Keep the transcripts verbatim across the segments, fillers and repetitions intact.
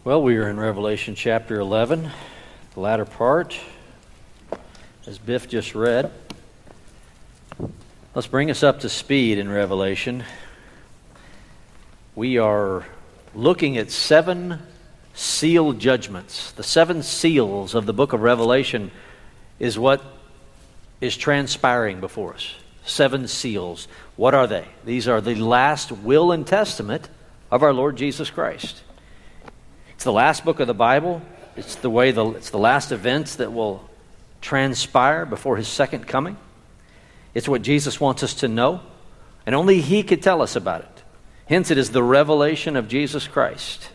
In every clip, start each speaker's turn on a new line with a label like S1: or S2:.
S1: Well, we are in Revelation chapter eleven, the latter part, as Biff just read. Let's bring us up to speed in Revelation. We are looking at seven seal judgments. The seven seals of the book of Revelation is what is transpiring before us. Seven seals. What are they? These are the last will and testament of our Lord Jesus Christ. It's the last book of the Bible. It's the way the it's the last events that will transpire before His second coming. It's what Jesus wants us to know, and only He could tell us about it. Hence, it is the revelation of Jesus Christ.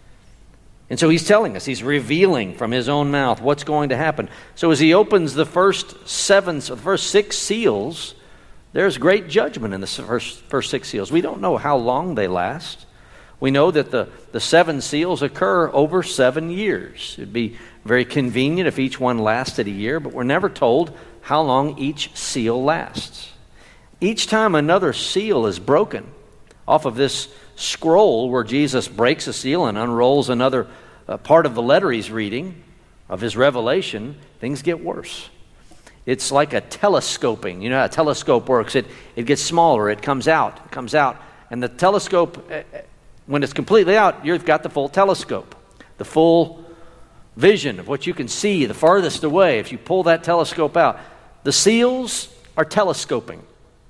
S1: And so He's telling us, He's revealing from His own mouth what's going to happen. So as He opens the first seven, the first six seals, there's great judgment in the first, first six seals. We don't know how long they last. We know that the, the seven seals occur over seven years. It'd be very convenient if each one lasted a year, but we're never told how long each seal lasts. Each time another seal is broken off of this scroll where Jesus breaks a seal and unrolls another uh, part of the letter He's reading of His revelation, things get worse. It's like a telescoping. You know how a telescope works. It, it gets smaller. It comes out. It comes out. And the telescope... Uh, When it's completely out, you've got the full telescope, the full vision of what you can see the farthest away if you pull that telescope out. The seals are telescoping.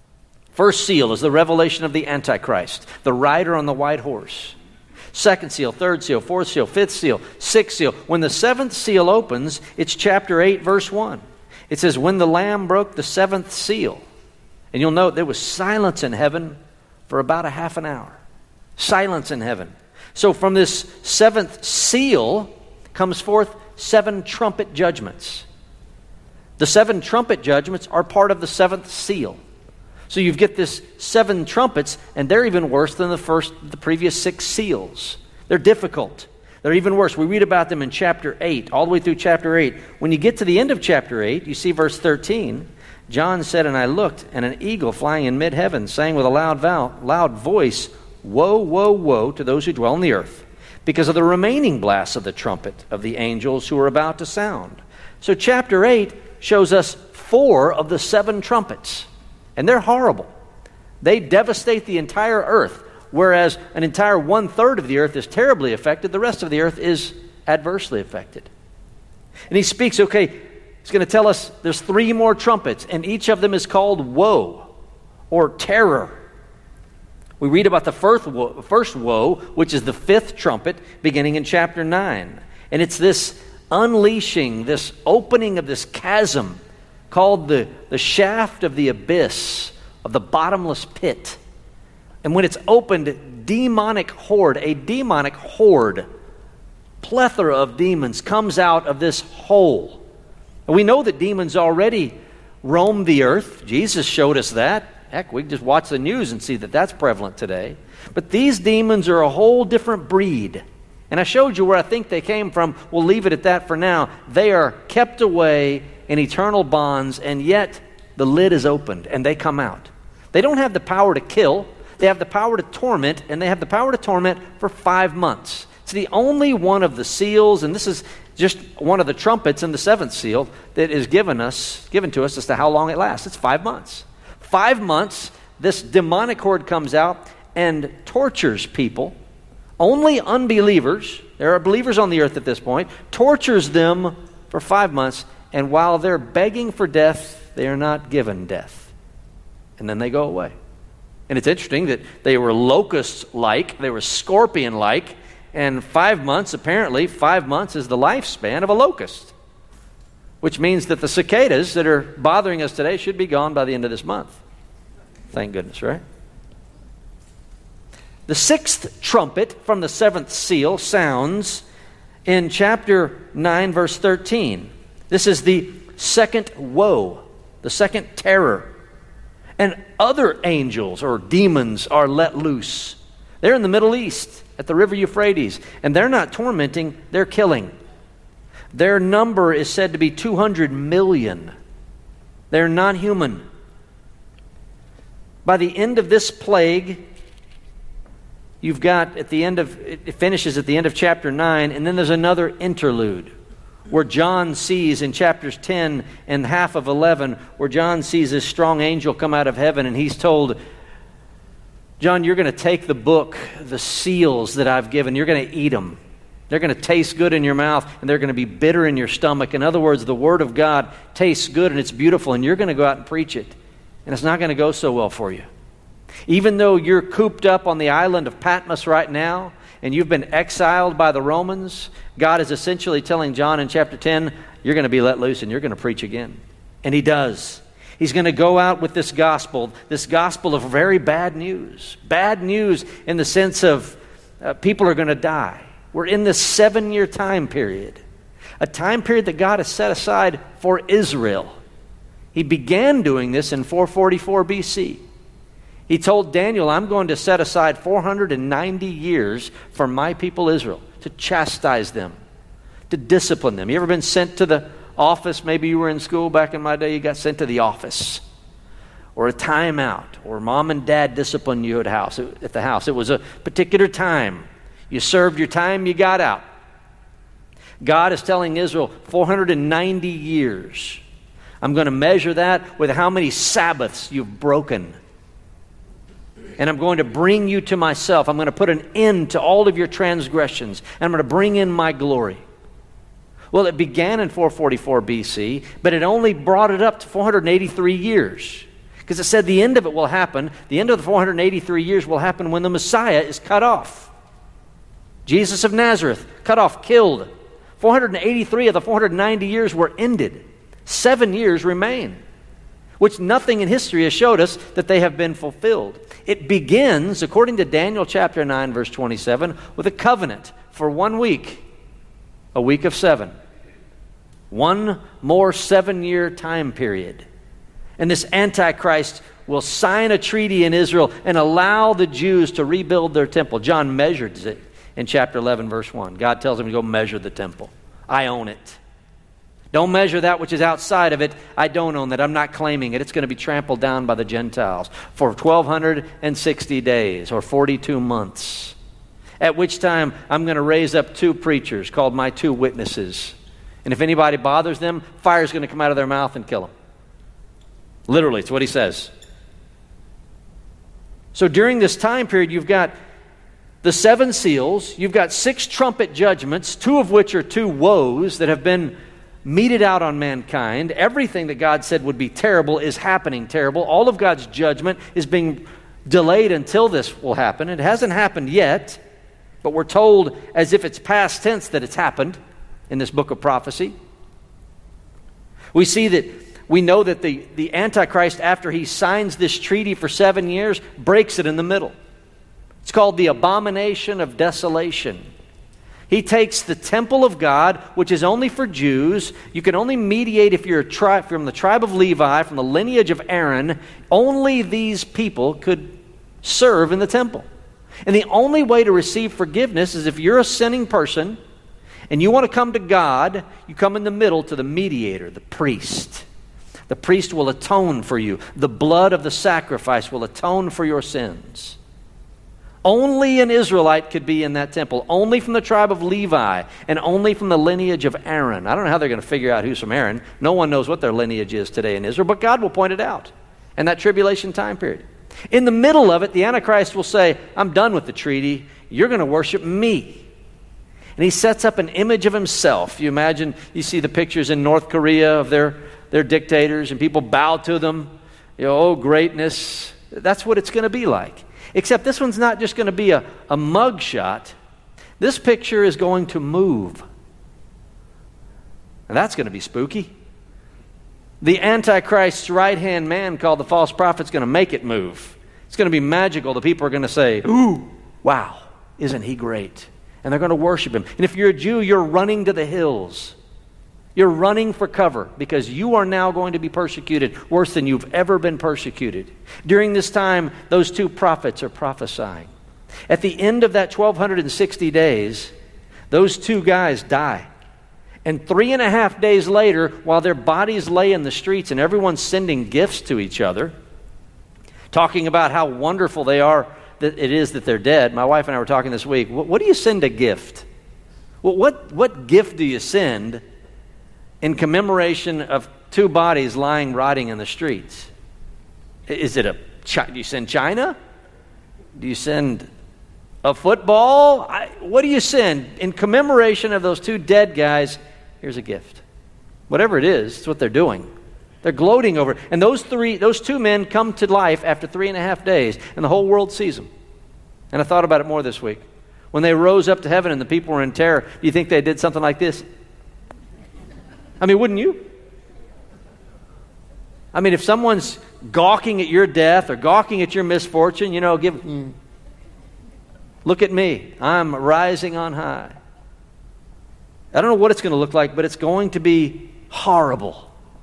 S1: First seal is the revelation of the Antichrist, the rider on the white horse. Second seal, third seal, fourth seal, fifth seal, sixth seal. When the seventh seal opens, it's chapter eight, verse one. It says, when the Lamb broke the seventh seal. And you'll note there was silence in heaven for about a half an hour. Silence in heaven. So from this seventh seal comes forth seven trumpet judgments. The seven trumpet judgments are part of the seventh seal. So you get this seven trumpets, and they're even worse than the first, the previous six seals. They're difficult. They're even worse. We read about them in chapter eight, all the way through chapter eight. When you get to the end of chapter eight, you see verse thirteen. John said, and I looked, and an eagle flying in mid-heaven sang with a loud, vow, loud voice, woe, woe, woe to those who dwell on the earth, because of the remaining blasts of the trumpet of the angels who are about to sound. So chapter eight shows us four of the seven trumpets, and they're horrible. They devastate the entire earth, whereas an entire one-third of the earth is terribly affected. The rest of the earth is adversely affected. And he speaks, okay, he's going to tell us there's three more trumpets, and each of them is called woe or terror. We read about the first woe, first woe, which is the fifth trumpet, beginning in chapter nine. And it's this unleashing, this opening of this chasm called the, the shaft of the abyss, of the bottomless pit. And when it's opened, demonic horde, a demonic horde, plethora of demons comes out of this hole. And we know that demons already roam the earth. Jesus showed us that. Heck, we can just watch the news and see that that's prevalent today. But these demons are a whole different breed. And I showed you where I think they came from. We'll leave it at that for now. They are kept away in eternal bonds, and yet the lid is opened and they come out. They don't have the power to kill. They have the power to torment, and they have the power to torment for five months. It's the only one of the seals, and this is just one of the trumpets in the seventh seal that is given us, given to us as to how long it lasts. It's five months. Five months, this demonic horde comes out and tortures people. Only unbelievers, there are believers on the earth at this point, tortures them for five months, and while they're begging for death, they are not given death. And then they go away. And it's interesting that they were locust-like, they were scorpion-like, and five months, apparently, five months is the lifespan of a locust. Which means that the cicadas that are bothering us today should be gone by the end of this month. Thank goodness, right? The sixth trumpet from the seventh seal sounds in chapter nine, verse thirteen. This is the second woe, the second terror. And other angels or demons are let loose. They're in the Middle East at the river Euphrates, and they're not tormenting, they're killing. Their number is said to be two hundred million. They're non-human. By the end of this plague, you've got at the end of, it finishes at the end of chapter nine, and then there's another interlude where John sees in chapters ten and half of eleven, where John sees this strong angel come out of heaven, and he's told, John, you're going to take the book, the seals that I've given, you're going to eat them. They're going to taste good in your mouth, and they're going to be bitter in your stomach. In other words, the Word of God tastes good and it's beautiful, and you're going to go out and preach it. And it's not going to go so well for you. Even though you're cooped up on the island of Patmos right now, and you've been exiled by the Romans, God is essentially telling John in chapter ten, you're going to be let loose and you're going to preach again. And he does. He's going to go out with this gospel, this gospel of very bad news. Bad news in the sense of uh, people are going to die. We're in this seven-year time period, a time period that God has set aside for Israel. He began doing this in four forty-four B C. He told Daniel, I'm going to set aside four hundred ninety years for my people Israel, to chastise them, to discipline them. You ever been sent to the office? Maybe you were in school back in my day, you got sent to the office. Or a timeout, or mom and dad disciplined you at house at the house. It was a particular time. You served your time, you got out. God is telling Israel, four hundred ninety years. I'm going to measure that with how many Sabbaths you've broken. And I'm going to bring you to myself. I'm going to put an end to all of your transgressions. And I'm going to bring in my glory. Well, it began in four forty-four B C, but it only brought it up to four hundred eighty-three years. Because it said the end of it will happen. The end of the four hundred eighty-three years will happen when the Messiah is cut off. Jesus of Nazareth, cut off, killed. four hundred eighty-three of the four hundred ninety years were ended. Seven years remain, which nothing in history has showed us that they have been fulfilled. It begins, according to Daniel chapter nine, verse twenty-seven, with a covenant for one week, a week of seven. One more seven-year time period. And this Antichrist will sign a treaty in Israel and allow the Jews to rebuild their temple. John measured it in chapter eleven, verse one. God tells him to go measure the temple. I own it. Don't measure that which is outside of it. I don't own that. I'm not claiming it. It's going to be trampled down by the Gentiles for twelve sixty days or forty-two months. At which time I'm going to raise up two preachers called my two witnesses. And if anybody bothers them, fire's going to come out of their mouth and kill them. Literally, it's what he says. So during this time period, you've got the seven seals. You've got six trumpet judgments, two of which are two woes that have been meted out on mankind. Everything that God said would be terrible is happening terrible. All of God's judgment is being delayed until this will happen. It hasn't happened yet, but we're told as if it's past tense that it's happened in this book of prophecy. We see that, we know that the, the Antichrist, after he signs this treaty for seven years, breaks it in the middle. It's called the abomination of desolation. He takes the temple of God, which is only for Jews. You can only mediate if you're a tri- from the tribe of Levi, from the lineage of Aaron. Only these people could serve in the temple. And the only way to receive forgiveness is if you're a sinning person and you want to come to God, you come in the middle to the mediator, the priest. The priest will atone for you. The blood of the sacrifice will atone for your sins. Only an Israelite could be in that temple, only from the tribe of Levi, and only from the lineage of Aaron. I don't know how they're going to figure out who's from Aaron. No one knows what their lineage is today in Israel, but God will point it out in that tribulation time period. In the middle of it, the Antichrist will say, I'm done with the treaty. You're going to worship me. And he sets up an image of himself. You imagine, you see the pictures in North Korea of their, their dictators, and people bow to them. You know, oh, greatness. That's what it's going to be like. Except this one's not just going to be a, a mug shot. This picture is going to move. And that's going to be spooky. The Antichrist's right-hand man called the false prophet is going to make it move. It's going to be magical. The people are going to say, ooh, wow, isn't he great? And they're going to worship him. And if you're a Jew, you're running to the hills. You're running for cover because you are now going to be persecuted worse than you've ever been persecuted. During this time, those two prophets are prophesying. At the end of that twelve sixty days, those two guys die. And three and a half days later, while their bodies lay in the streets and everyone's sending gifts to each other, talking about how wonderful they are that it is that they're dead, my wife and I were talking this week, what, what do you send a gift? Well, what, what gift do you send in commemoration of two bodies lying rotting in the streets? Is it a, do you send China? Do you send a football? I, what do you send? In commemoration of those two dead guys, here's a gift. Whatever it is, it's what they're doing. They're gloating over it. And those three, those two men come to life after three and a half days, and the whole world sees them. And I thought about it more this week. When they rose up to heaven and the people were in terror, do you think they did something like this? I mean, wouldn't you? I mean, if someone's gawking at your death or gawking at your misfortune, you know, give, mm, look at me. I'm rising on high. I don't know what it's going to look like, but it's going to be horrible.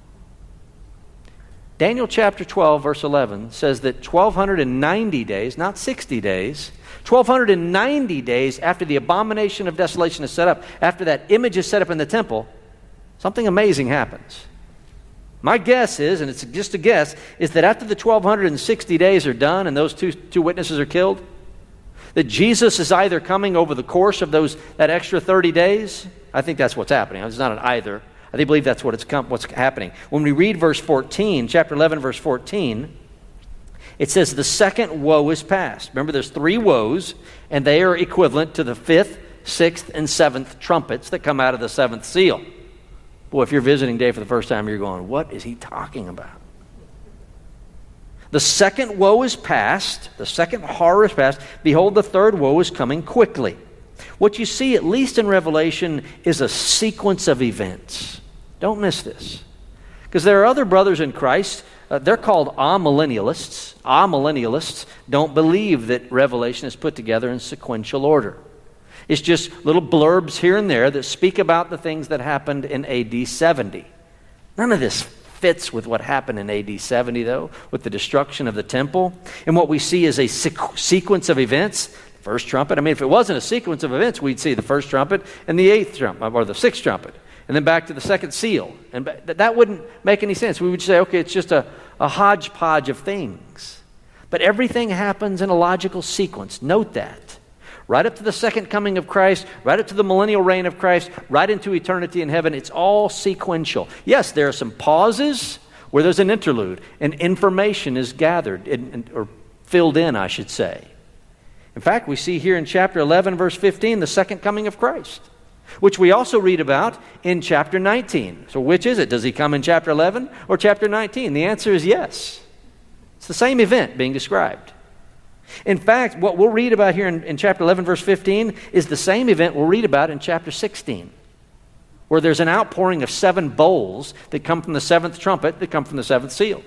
S1: Daniel chapter twelve, verse eleven says that twelve ninety days, not sixty days, twelve ninety days after the abomination of desolation is set up, after that image is set up in the temple, something amazing happens. My guess is, and it's just a guess, is that after the twelve sixty days are done and those two, two witnesses are killed, that Jesus is either coming over the course of those that extra thirty days. I think that's what's happening. It's not an either. I believe that's what it's com- what's happening. When we read verse fourteen, chapter eleven, verse fourteen, it says the second woe is past. Remember, there's three woes, and they are equivalent to the fifth, sixth, and seventh trumpets that come out of the seventh seal. Boy, if you're visiting Dave for the first time, you're going, what is he talking about? The second woe is past. The second horror is past. Behold, the third woe is coming quickly. What you see, at least in Revelation, is a sequence of events. Don't miss this. Because there are other brothers in Christ. Uh, they're called amillennialists. Amillennialists don't believe that Revelation is put together in sequential order. It's just little blurbs here and there that speak about the things that happened in A D seventy. None of this fits with what happened in A D seventy, though, with the destruction of the temple. And what we see is a sequ- sequence of events. First trumpet. I mean, if it wasn't a sequence of events, we'd see the first trumpet and the eighth trumpet, or the sixth trumpet, and then back to the second seal. And that wouldn't make any sense. We would say, okay, it's just a, a hodgepodge of things. But everything happens in a logical sequence. Note that. Right up to the second coming of Christ, right up to the millennial reign of Christ, right into eternity in heaven, it's all sequential. Yes, there are some pauses where there's an interlude, and information is gathered, in, in, or filled in, I should say. In fact, we see here in chapter eleven, verse fifteen, the second coming of Christ, which we also read about in chapter nineteen. So which is it? Does he come in chapter eleven or chapter nineteen? The answer is yes. It's the same event being described. In fact, what we'll read about here in, in chapter eleven, verse fifteen, is the same event we'll read about in chapter sixteen, where there's an outpouring of seven bowls that come from the seventh trumpet, that come from the seventh seal.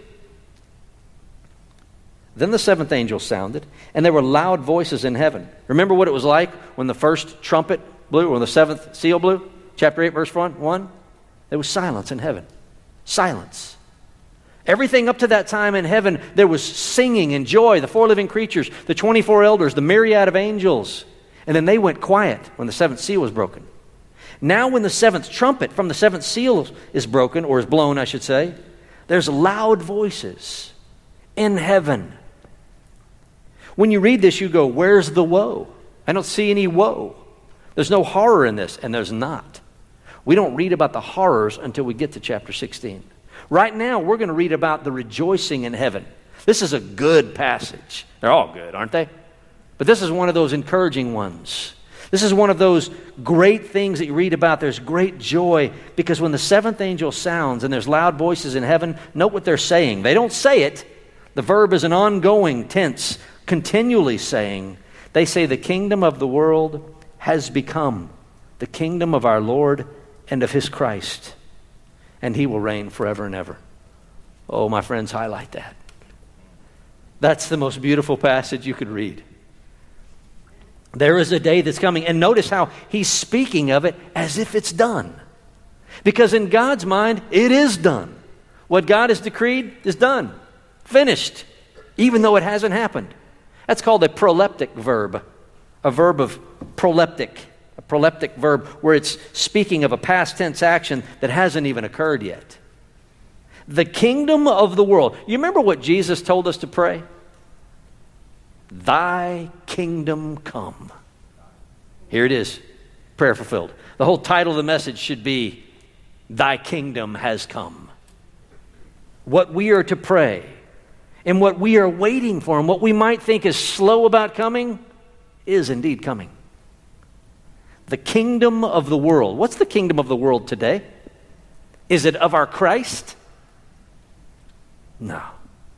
S1: Then the seventh angel sounded, and there were loud voices in heaven. Remember what it was like when the first trumpet blew, or when the seventh seal blew? Chapter eight, verse one? There was silence in heaven. Silence. Everything up to that time in heaven, there was singing and joy, the four living creatures, the twenty-four elders, the myriad of angels. And then they went quiet when the seventh seal was broken. Now when the seventh trumpet from the seventh seal is broken, or is blown, I should say, there's loud voices in heaven. When you read this, you go, where's the woe? I don't see any woe. There's no horror in this, and there's not. We don't read about the horrors until we get to chapter sixteen. Right now, we're going to read about the rejoicing in heaven. This is a good passage. They're all good, aren't they? But this is one of those encouraging ones. This is one of those great things that you read about. There's great joy, because when the seventh angel sounds and there's loud voices in heaven, note what they're saying. They don't say it. The verb is an ongoing tense, continually saying. They say the kingdom of the world has become the kingdom of our Lord and of his Christ, and he will reign forever and ever. Oh, my friends, highlight that. That's the most beautiful passage you could read. There is a day that's coming, and notice how he's speaking of it as if it's done. Because in God's mind, it is done. What God has decreed is done. Finished. Even though it hasn't happened. That's called a proleptic verb. A verb of proleptic. A proleptic verb where it's speaking of a past tense action that hasn't even occurred yet. The kingdom of the world. You remember what Jesus told us to pray? Thy kingdom come. Here it is, prayer fulfilled. The whole title of the message should be, Thy kingdom has come. What we are to pray and what we are waiting for and what we might think is slow about coming is indeed coming. The kingdom of the world. What's the kingdom of the world today? Is it of our Christ? No.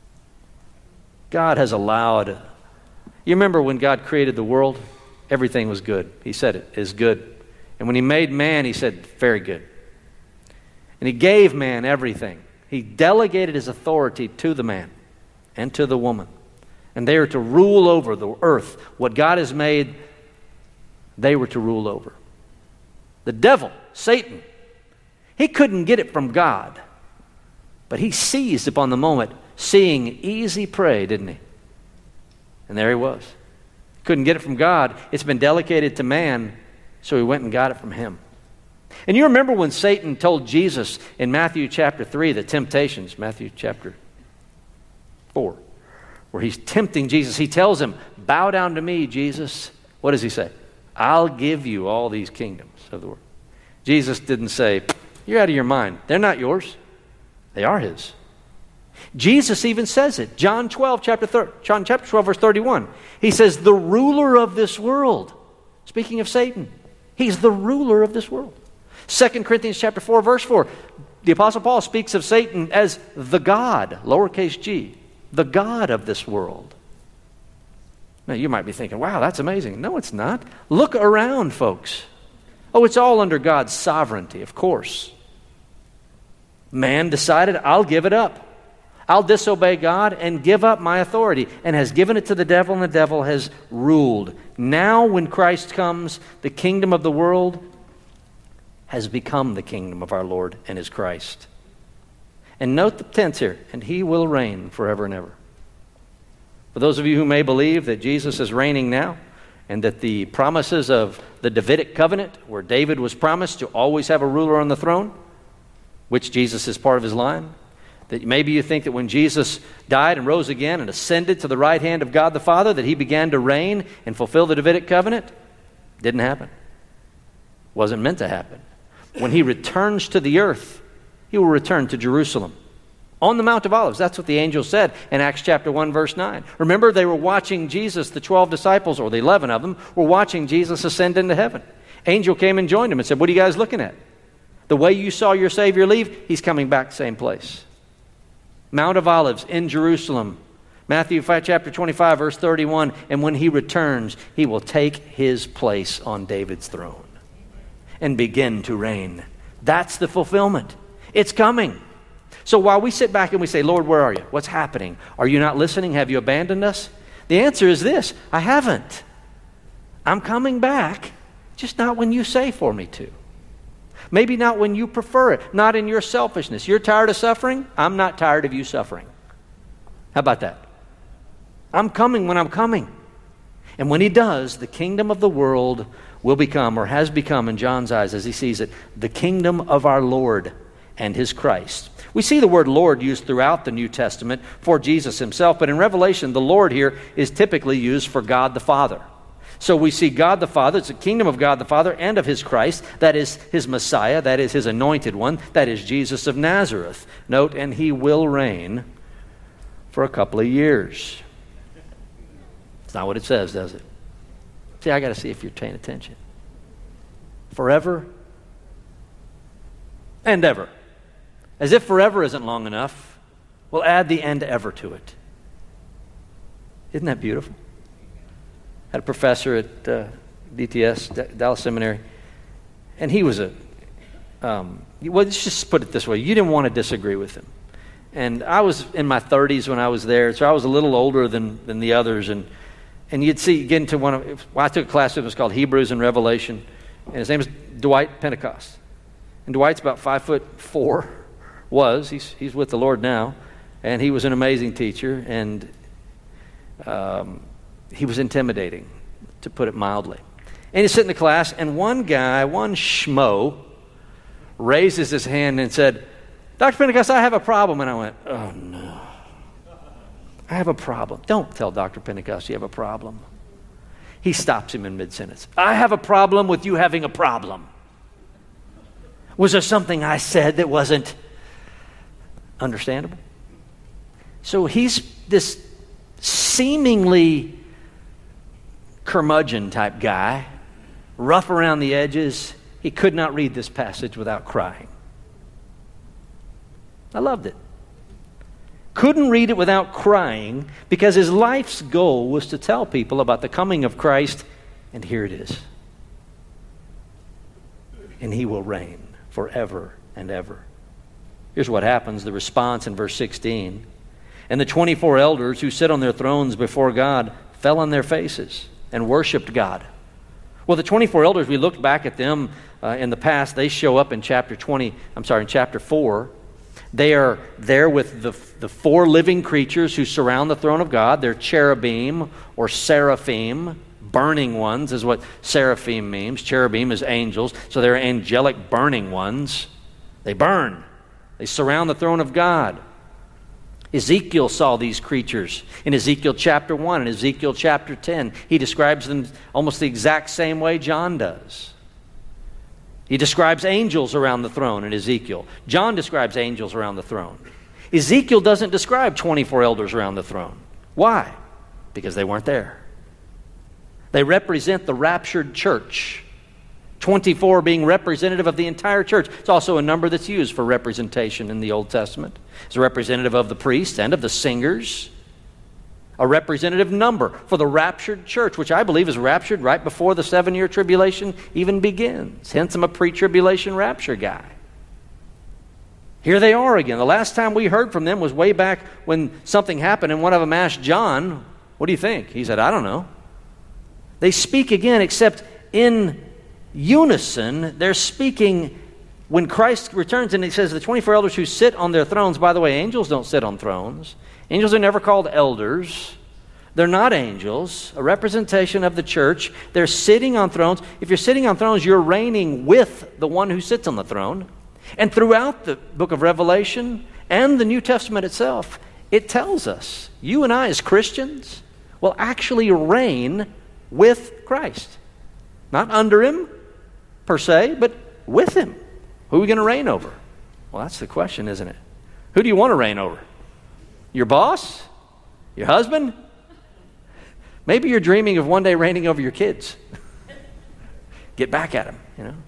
S1: God has allowed. You remember when God created the world? Everything was good. He said it is good. And when he made man, he said, very good. And he gave man everything. He delegated his authority to the man and to the woman. And they are to rule over the earth. What God has made, they were to rule over. The devil, Satan, he couldn't get it from God. But he seized upon the moment, seeing easy prey, didn't he? And there he was. Couldn't get it from God. It's been delegated to man, so he went and got it from him. And you remember when Satan told Jesus in Matthew chapter three, the temptations, Matthew chapter four, where he's tempting Jesus. He tells him, bow down to me, Jesus. What does he say? I'll give you all these kingdoms of the world. Jesus didn't say, you're out of your mind. They're not yours. They are his. Jesus even says it. John twelve, chapter thirty, John chapter twelve, verse thirty-one. He says, the ruler of this world. Speaking of Satan, he's the ruler of this world. Second Corinthians chapter four, verse four. The Apostle Paul speaks of Satan as the God, lowercase g, the God of this world. Now you might be thinking, wow, that's amazing. No, it's not. Look around, folks. Oh, it's all under God's sovereignty, of course. Man decided, I'll give it up. I'll disobey God and give up my authority, and has given it to the devil, and the devil has ruled. Now when Christ comes, the kingdom of the world has become the kingdom of our Lord and his Christ. And note the tense here, and he will reign forever and ever. For those of you who may believe that Jesus is reigning now, and that the promises of the Davidic covenant, where David was promised to always have a ruler on the throne, which Jesus is part of his line, that maybe you think that when Jesus died and rose again and ascended to the right hand of God the Father, that he began to reign and fulfill the Davidic covenant. Didn't happen. Wasn't meant to happen. When he returns to the earth, he will return to Jerusalem. On the Mount of Olives. That's what the angel said in Acts chapter one, verse nine. Remember, they were watching Jesus, the twelve disciples, or the eleven of them, were watching Jesus ascend into heaven. Angel came and joined him and said, what are you guys looking at? The way you saw your Savior leave, he's coming back same place. Mount of Olives in Jerusalem. Matthew chapter twenty-five, verse thirty-one. And when he returns, he will take his place on David's throne and begin to reign. That's the fulfillment. It's coming. So while we sit back and we say, Lord, where are you? What's happening? Are you not listening? Have you abandoned us? The answer is this: I haven't. I'm coming back, just not when you say for me to. Maybe not when you prefer it, not in your selfishness. You're tired of suffering? I'm not tired of you suffering. How about that? I'm coming when I'm coming. And when he does, the kingdom of the world will become, or has become in John's eyes as he sees it, the kingdom of our Lord and his Christ. We see the word Lord used throughout the New Testament for Jesus himself, but in Revelation, the Lord here is typically used for God the Father. So we see God the Father, it's the kingdom of God the Father and of his Christ, that is his Messiah, that is his anointed one, that is Jesus of Nazareth. Note, and he will reign for a couple of years. It's not what it says, does it? See, I got to see if you're paying attention. Forever and ever. As if forever isn't long enough, we'll add the and ever to it. Isn't that beautiful? I had a professor at uh, D T S, D- Dallas Seminary, and he was a, um, well, let's just put it this way. You didn't want to disagree with him. And I was in my thirties when I was there, so I was a little older than, than the others. And, and you'd see, get into one of, well, I took a class that was called Hebrews and Revelation, and his name is Dwight Pentecost. And Dwight's about five foot four, was, he's, he's with the Lord now, and he was an amazing teacher, and um, he was intimidating, to put it mildly. And he's sitting in the class, and one guy, one schmo, raises his hand and said, Doctor Pentecost, I have a problem. And I went, oh no. I have a problem. Don't tell Doctor Pentecost you have a problem. He stops him in mid-sentence. I have a problem with you having a problem. Was there something I said that wasn't understandable? So he's this seemingly curmudgeon type guy, rough around the edges. He could not read this passage without crying. I loved it. Couldn't read it without crying because his life's goal was to tell people about the coming of Christ, and here it is. And he will reign forever and ever. Here's what happens, the response in verse sixteen. And the twenty-four elders who sit on their thrones before God fell on their faces and worshiped God. Well, the twenty-four elders, we looked back at them uh, in the past. They show up in chapter twenty, I'm sorry, in chapter four. They are there with the, the four living creatures who surround the throne of God. They're cherubim or seraphim. Burning ones is what seraphim means. Cherubim is angels. So they're angelic burning ones. They burn. They surround the throne of God. Ezekiel saw these creatures in Ezekiel chapter one and Ezekiel chapter ten. He describes them almost the exact same way John does. He describes angels around the throne in Ezekiel. John describes angels around the throne. Ezekiel doesn't describe twenty-four elders around the throne. Why? Because they weren't there. They represent the raptured church. twenty-four being representative of the entire church. It's also a number that's used for representation in the Old Testament. It's a representative of the priests and of the singers. A representative number for the raptured church, which I believe is raptured right before the seven-year tribulation even begins. Hence, I'm a pre-tribulation rapture guy. Here they are again. The last time we heard from them was way back when something happened and one of them asked John, what do you think? He said, I don't know. They speak again, except in unison. They're speaking when Christ returns, and he says the twenty-four elders who sit on their thrones. By the way, angels don't sit on thrones. Angels are never called elders. They're not angels, a representation of the church. They're sitting on thrones. If you're sitting on thrones, you're reigning with the one who sits on the throne. And throughout the book of Revelation and the New Testament itself, it tells us, you and I as Christians will actually reign with Christ. Not under him, per se, but with him. Who are we going to reign over? Well, that's the question, isn't it? Who do you want to reign over? Your boss? Your husband? Maybe you're dreaming of one day reigning over your kids. Get back at them, you know.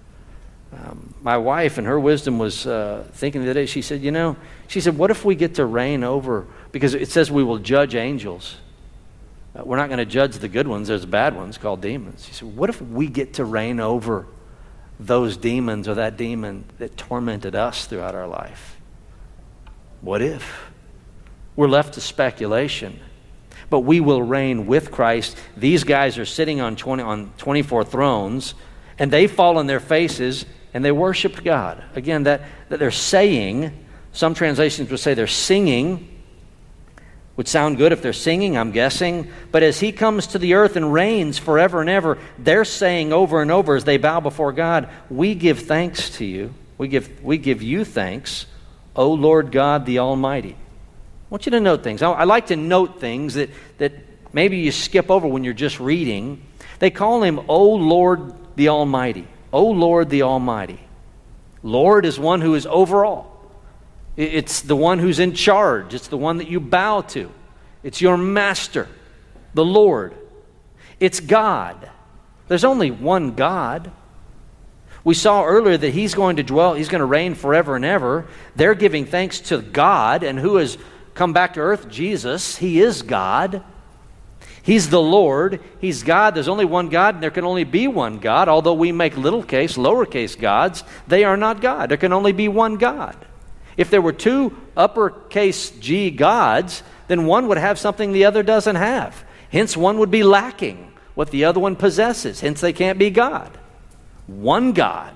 S1: Um, my wife, in her wisdom, was uh, thinking the other day, she said, you know, she said, what if we get to reign over, because it says we will judge angels. Uh, we're not going to judge the good ones. There's bad ones called demons. She said, what if we get to reign over those demons or that demon that tormented us throughout our life? What if? We're left to speculation. But we will reign with Christ. These guys are sitting on twenty on twenty-four thrones, and they fall on their faces and they worshiped God. Again, that, that they're saying, some translations would say they're singing. Would sound good if they're singing, I'm guessing. But as he comes to the earth and reigns forever and ever, they're saying over and over as they bow before God, we give thanks to you. We give, we give you thanks, O Lord God the Almighty. I want you to note things. I, I like to note things that, that maybe you skip over when you're just reading. They call him, O Lord the Almighty. O Lord the Almighty. Lord is one who is over all. It's the one who's in charge. It's the one that you bow to. It's your master, the Lord. It's God. There's only one God. We saw earlier that he's going to dwell, he's going to reign forever and ever. They're giving thanks to God, and who has come back to earth? Jesus. He is God. He's the Lord. He's God. There's only one God, and there can only be one God. Although we make little case, lowercase gods, they are not God. There can only be one God. If there were two uppercase G gods, then one would have something the other doesn't have. Hence, one would be lacking what the other one possesses. Hence, they can't be God. One God.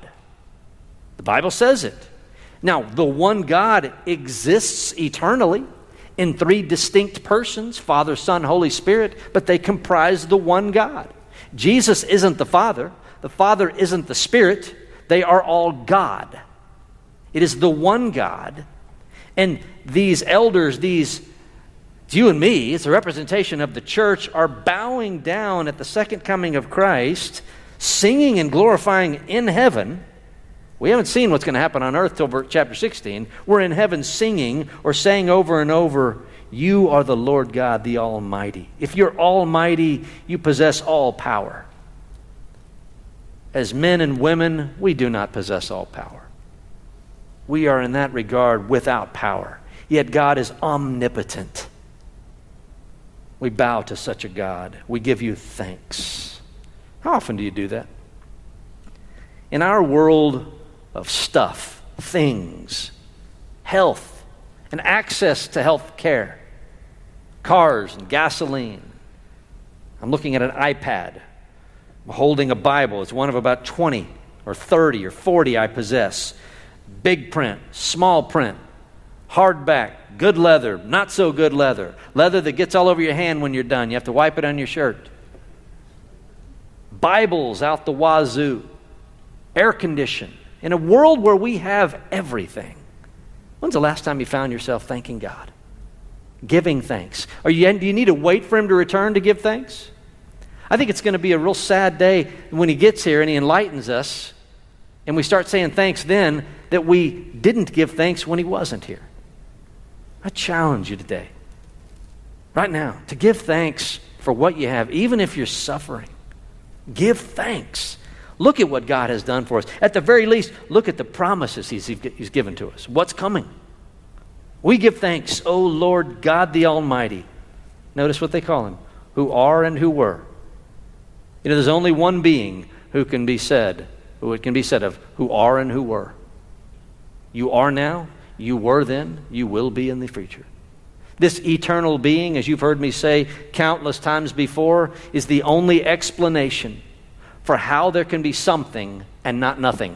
S1: The Bible says it. Now, the one God exists eternally in three distinct persons, Father, Son, Holy Spirit, but they comprise the one God. Jesus isn't the Father. The Father isn't the Spirit. They are all God. It is the one God. And these elders, these It's you and me. It's a representation of the church are bowing down at the second coming of Christ, singing and glorifying in heaven. We haven't seen what's going to happen on earth till chapter sixteen. We're in heaven singing or saying over and over, you are the Lord God, the Almighty. If you're almighty, you possess all power. As men and women, we do not possess all power. We are in that regard without power. Yet God is omnipotent. We bow to such a God. We give you thanks. How often do you do that? In our world of stuff, things, health, and access to health care, cars and gasoline. I'm looking at an iPad. I'm holding a Bible. It's one of about twenty or thirty or forty I possess. Big print, small print, hardback, good leather, not so good leather, leather that gets all over your hand when you're done. You have to wipe it on your shirt. Bibles out the wazoo, air conditioned. In a world where we have everything, when's the last time you found yourself thanking God? Giving thanks. Are you, do you need to wait for Him to return to give thanks? I think it's going to be a real sad day when He gets here and He enlightens us and we start saying thanks then that we didn't give thanks when He wasn't here. I challenge you today, right now, to give thanks for what you have, even if you're suffering. Give thanks. Look at what God has done for us. At the very least, look at the promises He's, he's given to us. What's coming? We give thanks, O Lord God the Almighty. Notice what they call Him. Who are and who were. You know, there's only one being who can be said, who it can be said of, who are and who were. You are now, you were then, you will be in the future. This eternal being, as you've heard me say countless times before, is the only explanation for how there can be something and not nothing.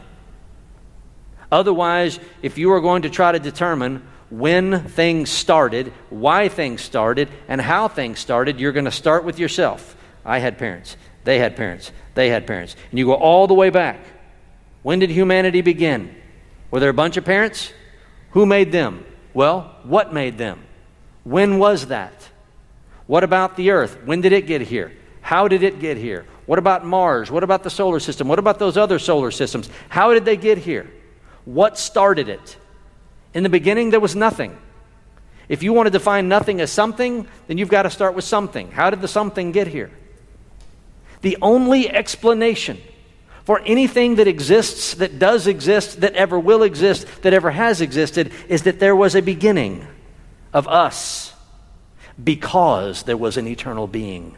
S1: Otherwise, if you are going to try to determine when things started, why things started, and how things started, you're going to start with yourself. I had parents. They had parents. They had parents. And you go all the way back. When did humanity begin? Were there a bunch of parents? Who made them? Well, what made them? When was that? What about the earth? When did it get here? How did it get here? What about Mars? What about the solar system? What about those other solar systems? How did they get here? What started it? In the beginning, there was nothing. If you want to define nothing as something, then you've got to start with something. How did the something get here? The only explanation for anything that exists, that does exist, that ever will exist, that ever has existed, is that there was a beginning of us because there was an eternal being.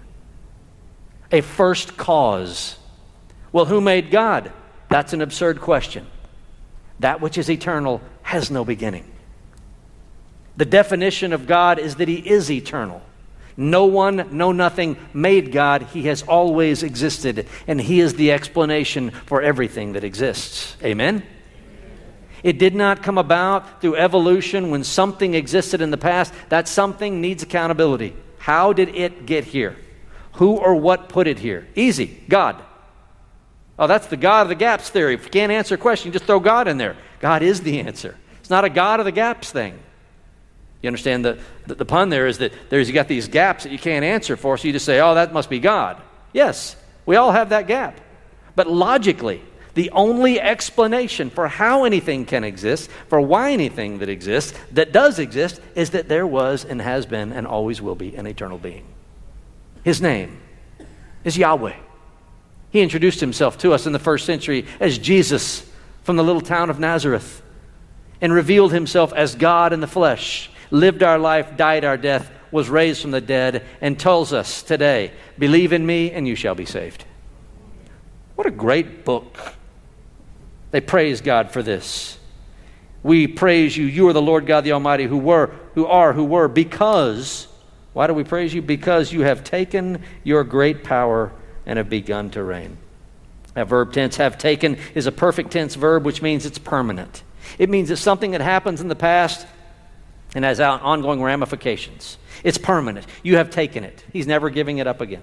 S1: A first cause. Well, who made God? That's an absurd question. That which is eternal has no beginning. The definition of God is that He is eternal. No one, no nothing made God. He has always existed, and He is the explanation for everything that exists. Amen? It did not come about through evolution when something existed in the past. That something needs accountability. How did it get here? Who or what put it here? Easy. God. Oh, that's the God of the gaps theory. If you can't answer a question, just throw God in there. God is the answer. It's not a God of the gaps thing. You understand the, the, the pun there is that there's you got these gaps that you can't answer for, so you just say, oh, that must be God. Yes, we all have that gap. But logically, the only explanation for how anything can exist, for why anything that exists, that does exist, is that there was and has been and always will be an eternal being. His name is Yahweh. He introduced Himself to us in the first century as Jesus from the little town of Nazareth and revealed Himself as God in the flesh, lived our life, died our death, was raised from the dead, and tells us today, believe in me and you shall be saved. What a great book. They praise God for this. We praise you. You are the Lord God the Almighty, who were, who are, who were, because, why do we praise you? Because you have taken your great power and have begun to reign. That verb tense, have taken, is a perfect tense verb, which means it's permanent. It means it's something that happens in the past and has ongoing ramifications. It's permanent. You have taken it. He's never giving it up again.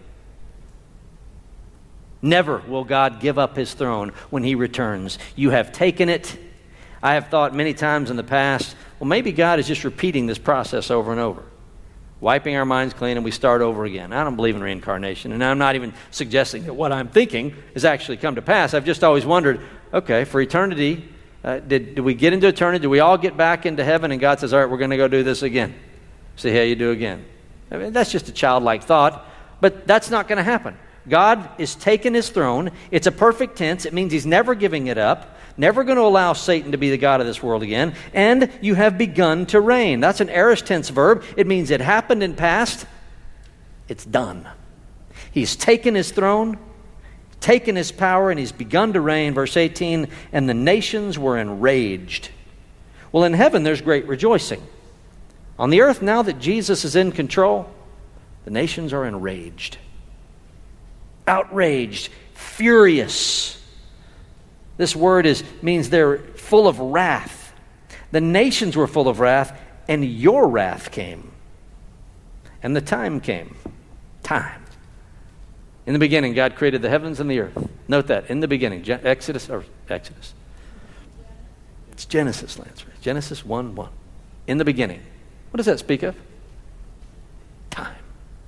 S1: Never will God give up His throne when He returns. You have taken it. I have thought many times in the past, well, maybe God is just repeating this process over and over. wiping our minds clean, and we start over again. I don't believe in reincarnation, and I'm not even suggesting that what I'm thinking has actually come to pass. I've just always wondered, okay, for eternity, uh, did, did we get into eternity? Did we all get back into heaven, and God says, all right, we're going to go do this again. See how you do again. I mean, that's just a childlike thought, but that's not going to happen. God is taking his throne. It's a perfect tense. It means he's never giving it up, never going to allow Satan to be the god of this world again, and you have begun to reign. That's an aorist tense verb. It means it happened in past. It's done. He's taken his throne, taken his power, and he's begun to reign. Verse eighteen, and the nations were enraged. Well, in heaven, there's great rejoicing. On the earth, now that Jesus is in control, the nations are enraged. Outraged, furious. This word is means they're full of wrath. The nations were full of wrath, and your wrath came. And the time came. Time. In the beginning, God created the heavens and the earth. Note that, in the beginning. Exodus, or Exodus. It's Genesis, Lance. Genesis one one. In the beginning. What does that speak of? Time.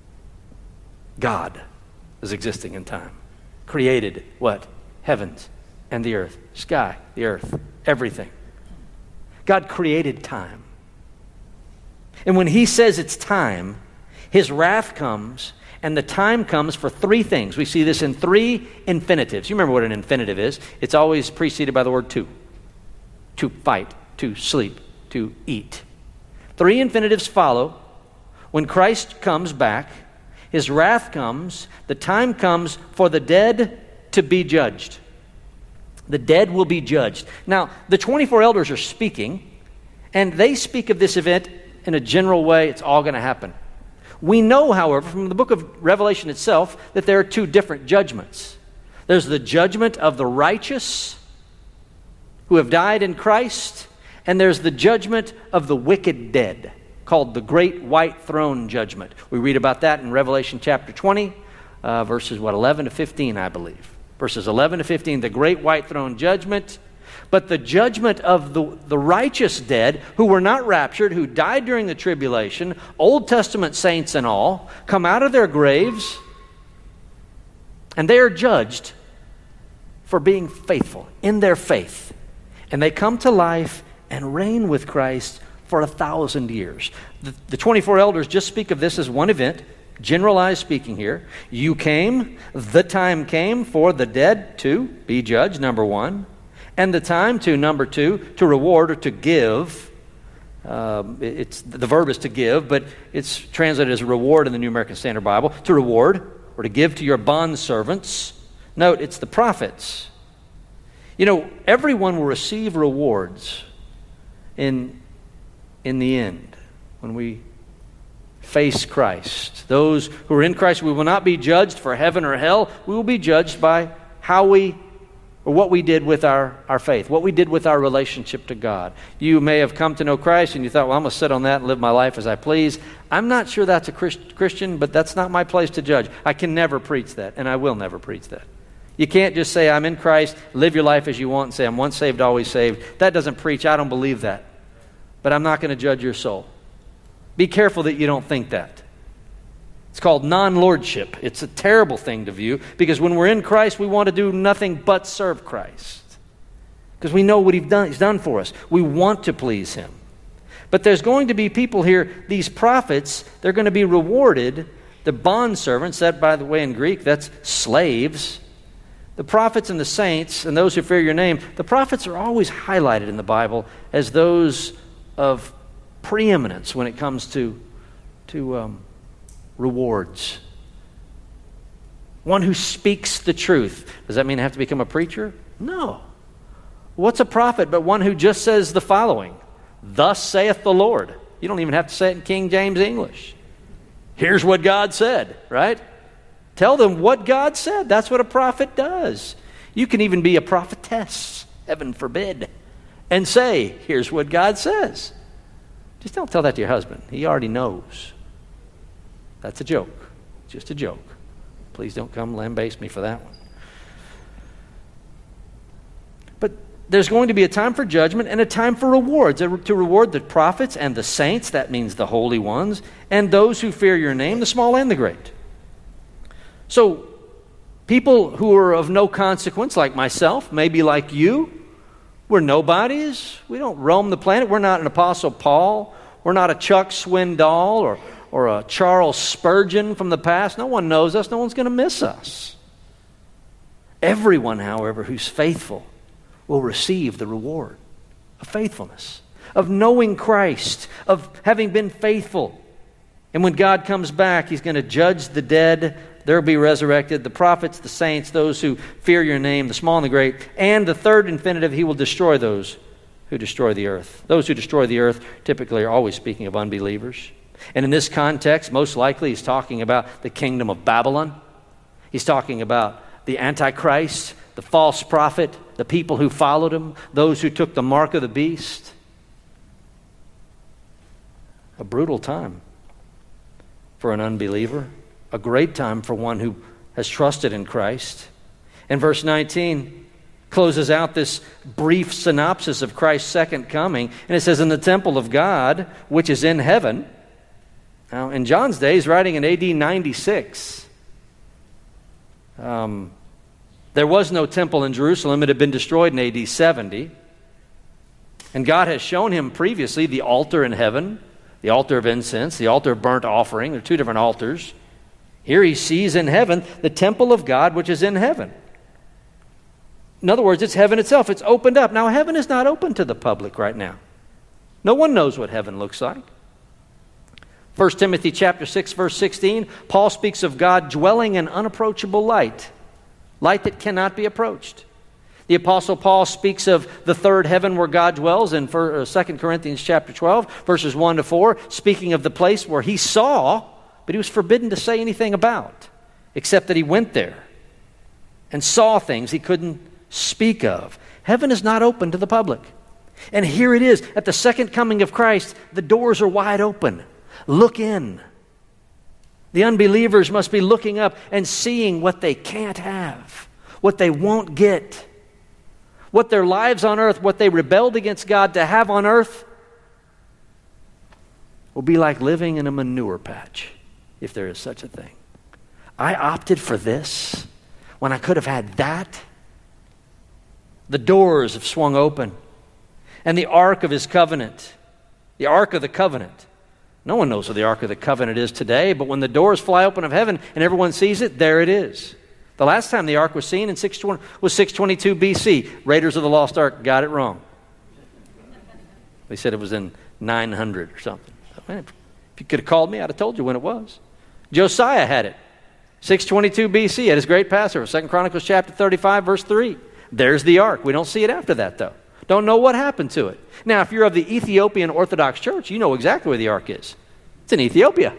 S1: God is existing in time. Created what? Heavens and the earth. Sky, the earth, everything. God created time. And when he says it's time, his wrath comes, and the time comes for three things. We see this in three infinitives. You remember what an infinitive is. It's always preceded by the word to. To fight, to sleep, to eat. Three infinitives follow. When Christ comes back, his wrath comes, the time comes for the dead to be judged. The dead will be judged. Now, the twenty-four elders are speaking, and they speak of this event in a general way. It's all going to happen. We know, however, from the book of Revelation itself, that there are two different judgments. There's the judgment of the righteous who have died in Christ, and there's the judgment of the wicked dead, called the Great White Throne Judgment. We read about that in Revelation chapter twenty, uh, verses, what, eleven to fifteen, I believe. Verses eleven to fifteen, the Great White Throne Judgment. But the judgment of the, the righteous dead, who were not raptured, who died during the tribulation, Old Testament saints and all, come out of their graves, and they are judged for being faithful in their faith. And they come to life and reign with Christ for a thousand years. The, the twenty-four elders just speak of this as one event, generalized speaking here. You came, the time came for the dead to be judged, number one. And the time to, number two, to reward or to give. Um, it's the verb is to give, but it's translated as reward in the New American Standard Bible. To reward or to give to your bondservants. Note, it's the prophets. You know, everyone will receive rewards in in the end, when we face Christ. Those who are in Christ, we will not be judged for heaven or hell. We will be judged by how we, or what we did with our, our faith, what we did with our relationship to God. You may have come to know Christ and you thought, well, I'm going to sit on that and live my life as I please. I'm not sure that's a Christ, Christian, but that's not my place to judge. I can never preach that, and I will never preach that. You can't just say, I'm in Christ, live your life as you want, and say, I'm once saved, always saved. That doesn't preach. I don't believe that. But I'm not going to judge your soul. Be careful that you don't think that. It's called non-lordship. It's a terrible thing to view, because when we're in Christ, we want to do nothing but serve Christ. Because we know what He's done, He's done for us. We want to please Him. But there's going to be people here, these prophets, they're going to be rewarded. The bondservants, that by the way in Greek, that's slaves. The prophets and the saints and those who fear your name, the prophets are always highlighted in the Bible as those of preeminence when it comes to, to um, rewards. One who speaks the truth. Does that mean I have to become a preacher? No. What's a prophet but one who just says the following? Thus saith the Lord. You don't even have to say it in King James English. Here's what God said, right? Tell them what God said. That's what a prophet does. You can even be a prophetess, heaven forbid, and say, here's what God says. Just don't tell that to your husband. He already knows. That's a joke. Just a joke. Please don't come lambaste me for that one. But there's going to be a time for judgment and a time for rewards. To reward the prophets and the saints, that means the holy ones, and those who fear your name, the small and the great. So, people who are of no consequence, like myself, maybe like you, we're nobodies. We don't roam the planet. We're not an Apostle Paul. We're not a Chuck Swindoll or, or a Charles Spurgeon from the past. No one knows us. No one's going to miss us. Everyone, however, who's faithful will receive the reward of faithfulness, of knowing Christ, of having been faithful. And when God comes back, He's going to judge the dead. They'll be resurrected, the prophets, the saints, those who fear your name, the small and the great. And the third infinitive, He will destroy those who destroy the earth. Those who destroy the earth typically are always speaking of unbelievers. And in this context, most likely He's talking about the kingdom of Babylon. He's talking about the Antichrist, the false prophet, the people who followed him, those who took the mark of the beast. A brutal time for an unbeliever. A great time for one who has trusted in Christ. And verse nineteen closes out this brief synopsis of Christ's second coming. And it says, in the temple of God, which is in heaven. Now, in John's day, he's writing in A D ninety-six. Um, there was no temple in Jerusalem. It had been destroyed in A D seventy. And God has shown him previously the altar in heaven, the altar of incense, the altar of burnt offering. There are two different altars. Here he sees in heaven the temple of God, which is in heaven. In other words, it's heaven itself. It's opened up. Now, heaven is not open to the public right now. No one knows what heaven looks like. First Timothy chapter six, verse sixteen, Paul speaks of God dwelling in unapproachable light, light that cannot be approached. The Apostle Paul speaks of the third heaven where God dwells in Second Corinthians chapter twelve, verses one to four, speaking of the place where he saw, but he was forbidden to say anything about, except that he went there and saw things he couldn't speak of. Heaven is not open to the public. And here it is, at the second coming of Christ, the doors are wide open. Look in. The unbelievers must be looking up and seeing what they can't have, what they won't get, what their lives on earth, what they rebelled against God to have on earth, will be like living in a manure patch, if there is such a thing. I opted for this when I could have had that. The doors have swung open. And the Ark of His covenant, the Ark of the covenant. No one knows what the Ark of the covenant is today, but when the doors fly open of heaven and everyone sees it, there it is. The last time the Ark was seen in six twenty was six twenty-two B C. Raiders of the Lost Ark got it wrong. They said it was in nine hundred or something. If you could have called me, I'd have told you when it was. Josiah had it. six twenty-two B C at his great Passover. Second Chronicles chapter thirty-five, verse three. There's the Ark. We don't see it after that, though. Don't know what happened to it. Now, if you're of the Ethiopian Orthodox Church, you know exactly where the Ark is. It's in Ethiopia.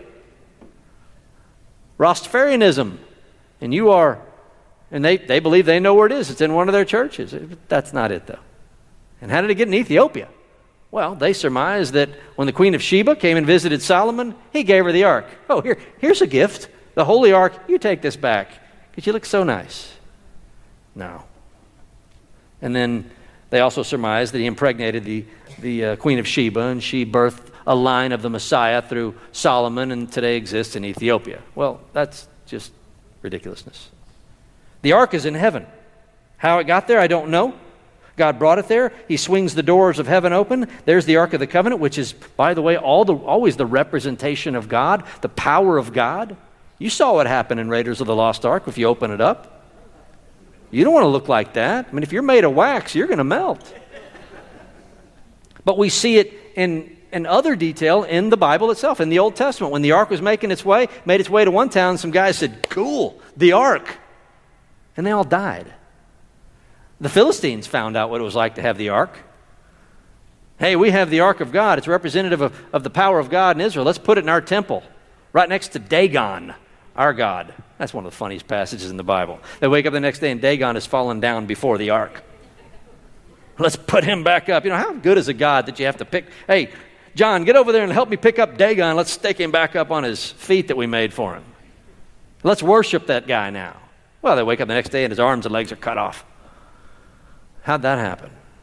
S1: Rastafarianism. And you are, and they, they believe they know where it is. It's in one of their churches. That's not it, though. And how did it get in Ethiopia? Well, they surmise that when the Queen of Sheba came and visited Solomon, he gave her the Ark. Oh, here, here's a gift. The Holy Ark. You take this back because you look so nice. No. And then they also surmise that he impregnated the, the uh, Queen of Sheba, and she birthed a line of the Messiah through Solomon, and today exists in Ethiopia. Well, that's just ridiculousness. The Ark is in heaven. How it got there, I don't know. God brought it there. He swings the doors of heaven open. There's the Ark of the Covenant, which is, by the way, all the, always the representation of God, the power of God. You saw what happened in Raiders of the Lost Ark if you open it up. You don't want to look like that. I mean, if you're made of wax, you're going to melt. But we see it in, in other detail in the Bible itself, in the Old Testament. When the Ark was making its way, made its way to one town, some guys said, cool, the Ark. And they all died. The Philistines found out what it was like to have the Ark. Hey, we have the Ark of God. It's representative of, of the power of God in Israel. Let's put it in our temple, right next to Dagon, our God. That's one of the funniest passages in the Bible. They wake up the next day and Dagon has fallen down before the Ark. Let's put him back up. You know, how good is a God that you have to pick? Hey, John, get over there and help me pick up Dagon. Let's stake him back up on his feet that we made for him. Let's worship that guy now. Well, they wake up the next day and his arms and legs are cut off. How'd that happen?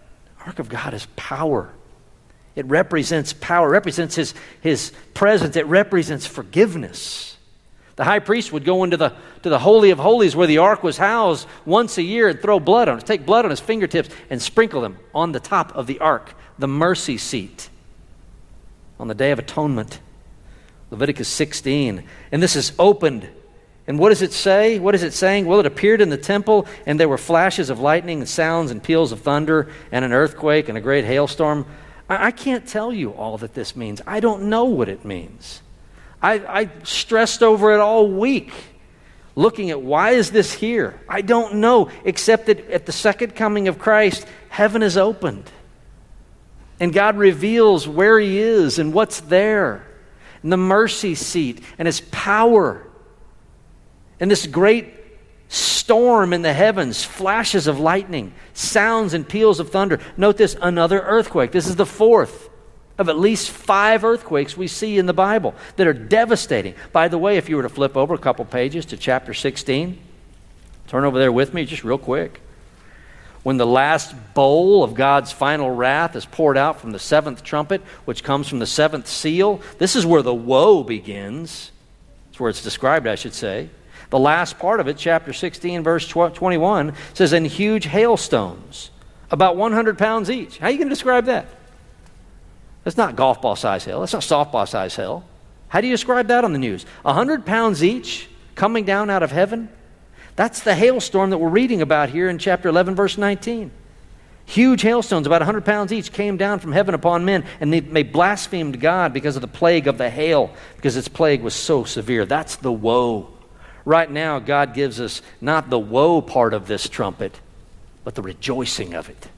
S1: Ark of God is power. It represents power. It represents his, his presence. It represents forgiveness. The high priest would go into the, to the Holy of Holies where the ark was housed once a year and throw blood on it, take blood on his fingertips and sprinkle them on the top of the ark, the mercy seat, on the Day of Atonement. Leviticus sixteen. And this is opened. And what does it say? What is it saying? Well, it appeared in the temple, and there were flashes of lightning and sounds and peals of thunder and an earthquake and a great hailstorm. I, I can't tell you all that this means. I don't know what it means. I, I stressed over it all week, looking at why is this here? I don't know, except that at the second coming of Christ, heaven is opened. And God reveals where he is and what's there. And the mercy seat and his power. And this great storm in the heavens, flashes of lightning, sounds and peals of thunder. Note this, another earthquake. This is the fourth of at least five earthquakes we see in the Bible that are devastating. By the way, if you were to flip over a couple pages to chapter sixteen, turn over there with me just real quick. When the last bowl of God's final wrath is poured out from the seventh trumpet, which comes from the seventh seal, this is where the woe begins. That's where it's described, I should say. The last part of it, chapter sixteen, verse twenty-one, says, "And huge hailstones, about one hundred pounds each." How are you going to describe that? That's not golf ball size hail. That's not softball size hail. How do you describe that on the news? one hundred pounds each coming down out of heaven? That's the hailstorm that we're reading about here in chapter eleven, verse nineteen. Huge hailstones, about one hundred pounds each, came down from heaven upon men, and they, they blasphemed God because of the plague of the hail, because its plague was so severe. That's the woe. Right now, God gives us not the woe part of this trumpet, but the rejoicing of it.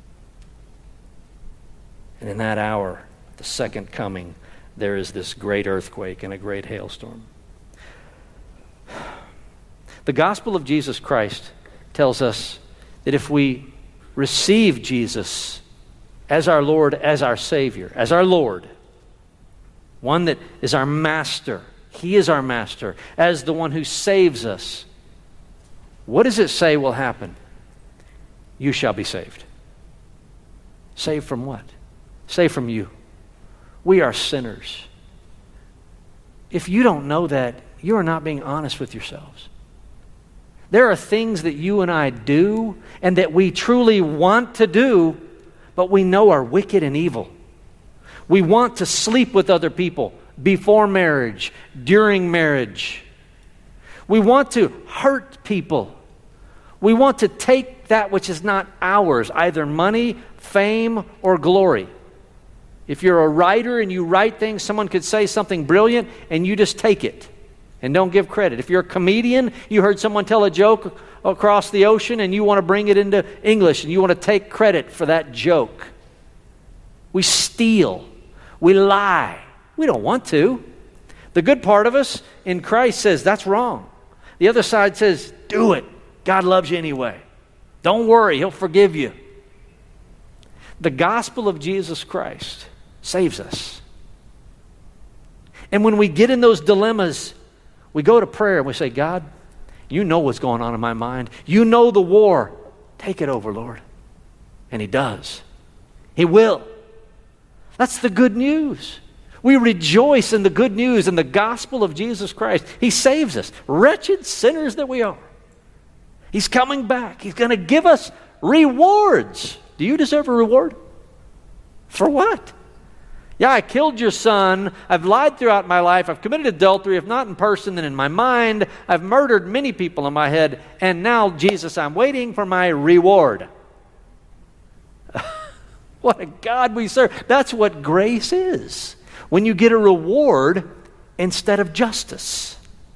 S1: And in that hour, the second coming, there is this great earthquake and a great hailstorm. The gospel of Jesus Christ tells us that if we receive Jesus as our Lord, as our Savior, as our Lord, one that is our master, he is our master, as the one who saves us, what does it say will happen? You shall be saved. Saved from what? Saved from you. We are sinners. If you don't know that, you are not being honest with yourselves. There are things that you and I do and that we truly want to do, but we know are wicked and evil. We want to sleep with other people before marriage, during marriage. We want to hurt people. We want to take that which is not ours, either money, fame, or glory. If you're a writer and you write things, someone could say something brilliant and you just take it and don't give credit. If you're a comedian, you heard someone tell a joke across the ocean and you want to bring it into English and you want to take credit for that joke. We steal. We lie. We don't want to. The good part of us in Christ says that's wrong. The other side says, do it. God loves you anyway. Don't worry, he'll forgive you. The gospel of Jesus Christ saves us. And when we get in those dilemmas, we go to prayer and we say, God, you know what's going on in my mind. You know the war. Take it over, Lord. And he does. He will. That's the good news. We rejoice in the good news and the gospel of Jesus Christ. He saves us, wretched sinners that we are. He's coming back. He's going to give us rewards. Do you deserve a reward? For what? Yeah, I killed your son. I've lied throughout my life. I've committed adultery, if not in person, then in my mind. I've murdered many people in my head. And now, Jesus, I'm waiting for my reward. What a God we serve. That's what grace is. When you get a reward instead of justice.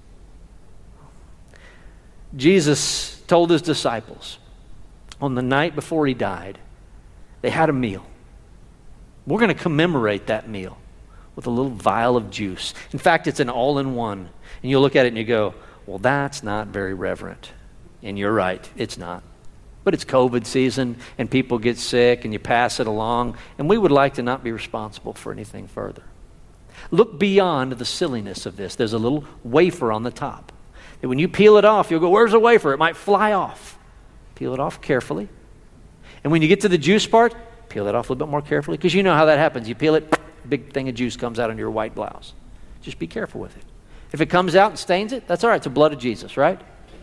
S1: Jesus told his disciples on the night before he died, they had a meal. We're going to commemorate that meal with a little vial of juice. In fact, it's an all-in-one. And you look at it and you go, well, that's not very reverent. And you're right, it's not. But it's COVID season and people get sick and you pass it along. And we would like to not be responsible for anything further. Look beyond the silliness of this. There's a little wafer on the top. And when you peel it off, you'll go, where's the wafer? It might fly off. Peel it off carefully. And when you get to the juice part, peel that off a little bit more carefully, because you know how that happens. You peel it, big thing of juice comes out on your white blouse. Just be careful with it. If it comes out and stains it, that's all right. It's the blood of Jesus, right?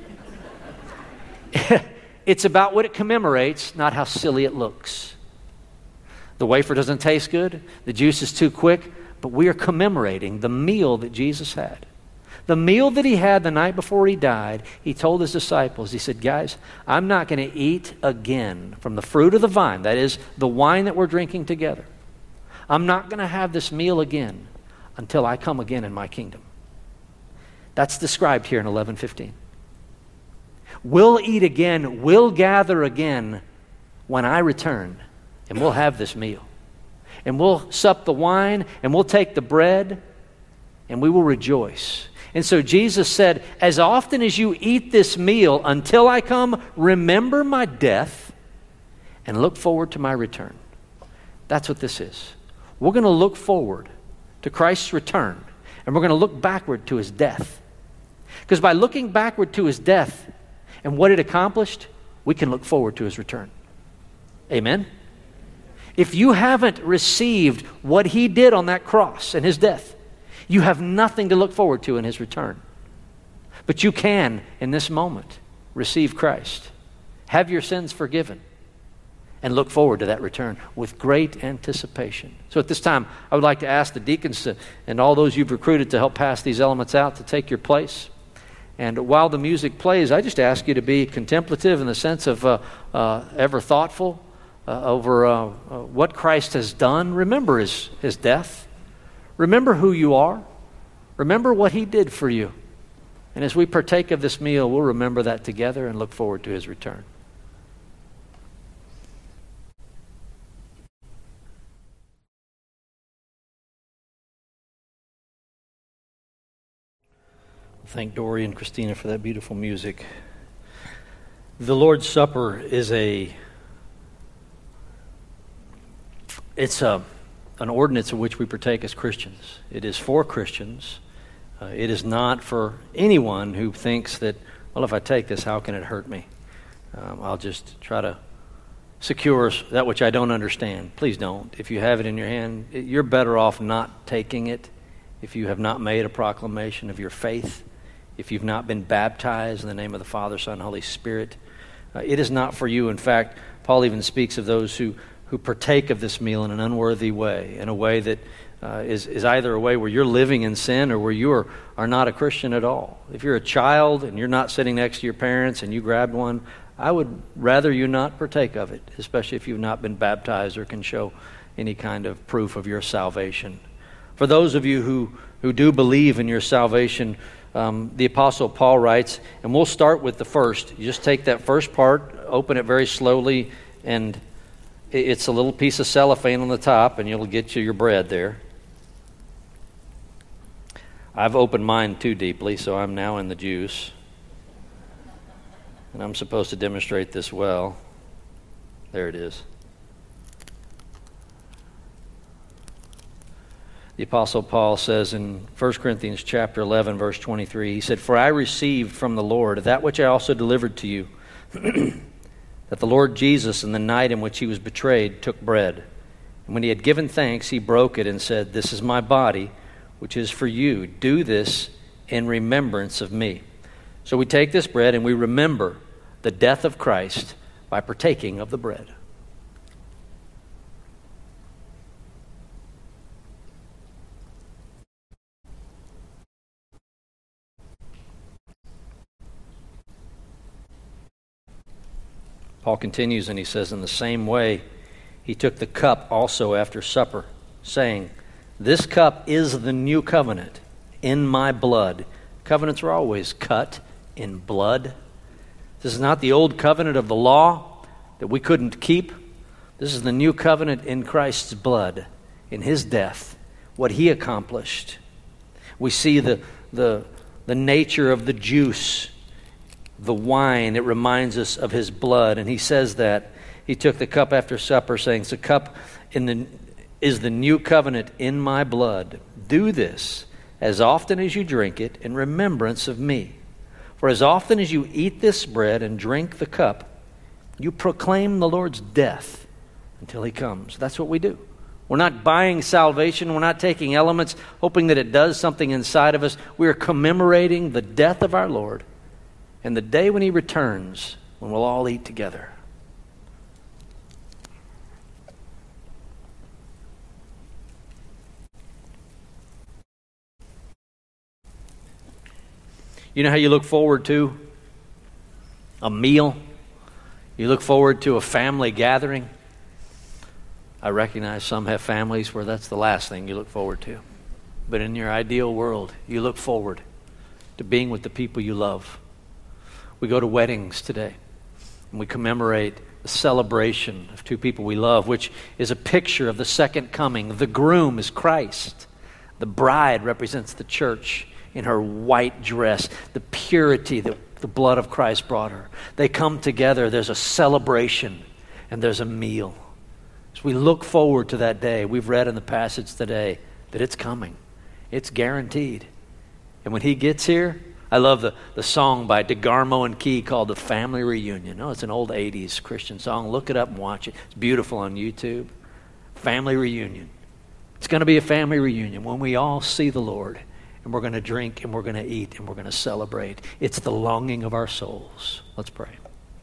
S1: It's about what it commemorates, not how silly it looks. The wafer doesn't taste good. The juice is too quick. But we are commemorating the meal that Jesus had. The meal that he had the night before he died, he told his disciples, he said, guys, I'm not going to eat again from the fruit of the vine, that is, the wine that we're drinking together. I'm not going to have this meal again until I come again in my kingdom. That's described here in eleven fifteen. We'll eat again, we'll gather again when I return, and we'll have this meal. And we'll sup the wine, and we'll take the bread, and we will rejoice. And so Jesus said, as often as you eat this meal until I come, remember my death and look forward to my return. That's what this is. We're going to look forward to Christ's return, and we're going to look backward to his death. Because by looking backward to his death and what it accomplished, we can look forward to his return. Amen? If you haven't received what he did on that cross and his death, you have nothing to look forward to in his return. But you can, in this moment, receive Christ, have your sins forgiven, and look forward to that return with great anticipation. So at this time, I would like to ask the deacons to, and all those you've recruited to help pass these elements out to take your place. And while the music plays, I just ask you to be contemplative in the sense of uh, uh, ever thoughtful uh, over uh, uh, what Christ has done. Remember his, his death. Remember who you are. Remember what he did for you. And as we partake of this meal, we'll remember that together and look forward to his return. Thank Dory and Christina for that beautiful music. The Lord's Supper is a it's a an ordinance in which we partake as Christians. It is for Christians. Uh, it is not for anyone who thinks that, well, if I take this, how can it hurt me? Um, I'll just try to secure that which I don't understand. Please don't. If you have it in your hand, you're better off not taking it if you have not made a proclamation of your faith, if you've not been baptized in the name of the Father, Son, Holy Spirit. Uh, it is not for you. In fact, Paul even speaks of those who, who partake of this meal in an unworthy way, in a way that uh, is, is either a way where you're living in sin or where you are, are not a Christian at all. If you're a child and you're not sitting next to your parents and you grabbed one, I would rather you not partake of it, especially if you've not been baptized or can show any kind of proof of your salvation. For those of you who, who do believe in your salvation, Um, the Apostle Paul writes, and we'll start with the first. You just take that first part, open it very slowly, and it's a little piece of cellophane on the top, and you'll get you your bread there. I've opened mine too deeply, so I'm now in the juice. And I'm supposed to demonstrate this well. There it is. The Apostle Paul says in First Corinthians chapter eleven, verse twenty-three, he said, "For I received from the Lord that which I also delivered to you, that the Lord Jesus, in the night in which he was betrayed, took bread. And when he had given thanks, he broke it and said, 'This is my body, which is for you. Do this in remembrance of me.'" So we take this bread and we remember the death of Christ by partaking of the bread. Paul continues and he says, "In the same way, he took the cup also after supper, saying, 'This cup is the new covenant in my blood.'" Covenants are always cut in blood. This is not the old covenant of the law that we couldn't keep. This is the new covenant in Christ's blood, in his death, what he accomplished. We see the, the, the nature of the juice, the wine. It reminds us of his blood. And he says that. He took the cup after supper, saying, "The cup in the, is the new covenant in my blood. Do this as often as you drink it in remembrance of me. For as often as you eat this bread and drink the cup, you proclaim the Lord's death until he comes. That's what we do. We're not buying salvation. We're not taking elements, hoping that it does something inside of us. We are commemorating the death of our Lord and the day when he returns, when we'll all eat together. You know how you look forward to a meal? You look forward to a family gathering? I recognize some have families where that's the last thing you look forward to. But in your ideal world, you look forward to being with the people you love. We go to weddings today, and we commemorate the celebration of two people we love, which is a picture of the second coming. The groom is Christ. The bride represents the church in her white dress, the purity that the blood of Christ brought her. They come together, there's a celebration, and there's a meal. As we look forward to that day, we've read in the passage today that it's coming. It's guaranteed. And when he gets here, I love the, the song by DeGarmo and Key called The Family Reunion. Oh, it's an old eighties Christian song. Look it up and watch it. It's beautiful on YouTube. Family Reunion. It's going to be a family reunion when we all see the Lord. And we're going to drink, and we're going to eat, and we're going to celebrate. It's the longing of our souls. Let's pray.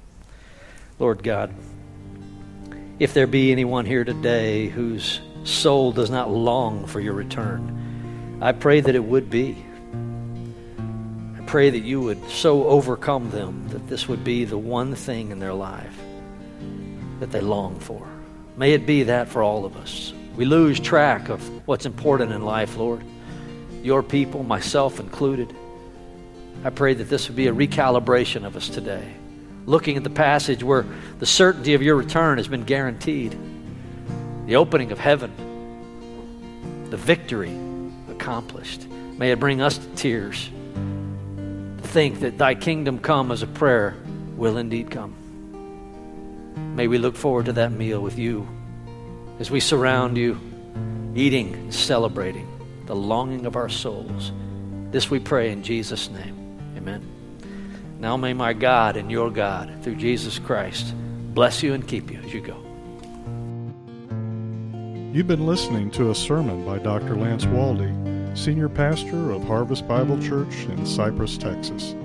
S1: Lord God, if there be anyone here today whose soul does not long for your return, I pray that it would be. I pray that you would so overcome them that this would be the one thing in their life that they long for. May it be that for all of us. We lose track of what's important in life, Lord. Your people, myself included. I pray that this would be a recalibration of us today. Looking at the passage where the certainty of your return has been guaranteed. The opening of heaven. The victory accomplished. May it bring us to tears. To think that thy kingdom come as a prayer will indeed come. May we look forward to that meal with you as we surround you, eating and celebrating the longing of our souls. This we pray in Jesus' name. Amen. Now may my God and your God, through Jesus Christ, bless you and keep you as you go.
S2: You've been listening to a sermon by Doctor Lance Waldy, Senior Pastor of Harvest Bible Church in Cypress, Texas.